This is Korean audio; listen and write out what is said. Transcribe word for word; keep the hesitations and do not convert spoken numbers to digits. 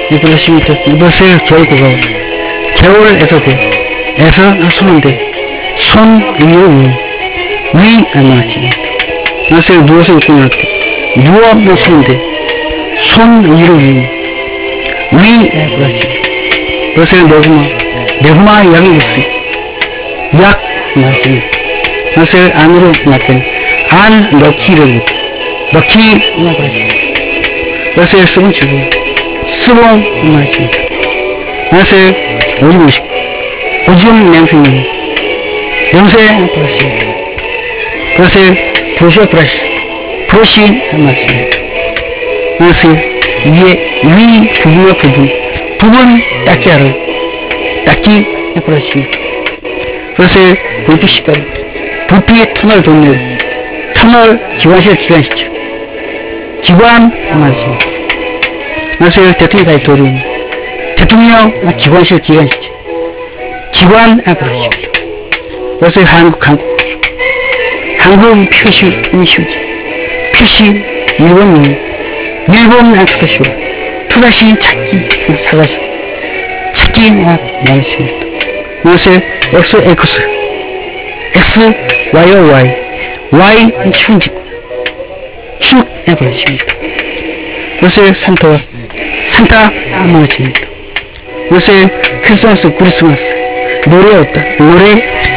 이것입니다. 이것을 결국은 겨울에서 돼. 에서 손인데, 손, 위로 위. 위, 안맞습니다. 그래서 누워서 입고 나왔다. 누워, 손인데, 손, 위로 위. 위, 그렇습니다. 그래서 내구마, 내구마 약이 있어요. 약, 맞습니다. 그래서 안으로 나타내. 안, 넣기를, 넣기, 그렇습니다. 그래서 수분 주고, 수분, 맞습니다. 그래서 오줌 오십, 오줌 냄새는, 냄새, 그렇습니다. 그래서 브러쉬, 브러쉬, 브러쉬, 맞습니다. 그래서 위에, 위 부분과 부분, 부분 닦기 하러, 닦기, 그렇습니다. 그래서 불빛 시간, 불빛 터널 돈내요. 터널 기관실 기관시죠. 기관, 맞습니다. 그래서 대통령 다이토리움, 대통령 기관실 기관시죠. 기관, 아, 그렇습니다. 그래서 한국, 한국, 한국 표시, 인슈지. 표시, 일본, 일본, 아, 토다시, 토다시, 찾기, 사가시, 찾기, 아, 많습니다. 그래서 X, X, X, Y, Y, Y, 축직, 축, 아, 그렇습니다. 그래서 산타, 산타, 아, 많습니다. 그래서 크리스마스, 크리스마스, 노래 없다, 노래,